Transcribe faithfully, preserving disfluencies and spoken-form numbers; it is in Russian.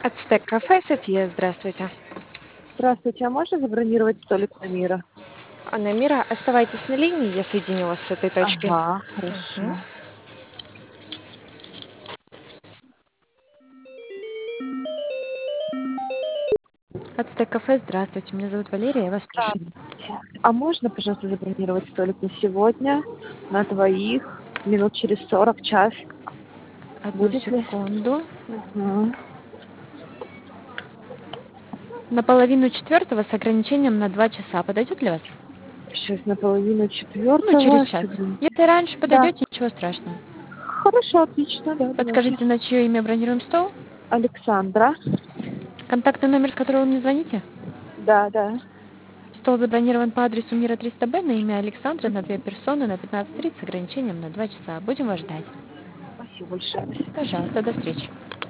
Ацтек кафе, София, здравствуйте. Здравствуйте, а можно забронировать столик на Мира? А Намира, оставайтесь на линии, я соединю вас с этой точки. Ага, Мгм. хорошо. Ацтек кафе, здравствуйте, меня зовут Валерия, я вас слушаю. Здравствуйте. А можно, пожалуйста, забронировать столик на сегодня, на двоих, минут через сорок, час? Одну Будет ли? секунду. Ага. На половину четвертого с ограничением на два часа. Подойдет ли вас? Сейчас на половину Ну, через четвертого. час. Согрен- Если раньше Да. подойдете, ничего страшного. Хорошо, отлично, да, давайте. Подскажите, на чье имя бронируем стол? Александра. Контактный номер, с которого вы мне звоните? Да, да. Стол забронирован по адресу Мира триста Б на имя Александра на две персоны на пятнадцать тридцать с ограничением на два часа. Будем вас ждать. Спасибо большое. До свидания. Пожалуйста, до встречи.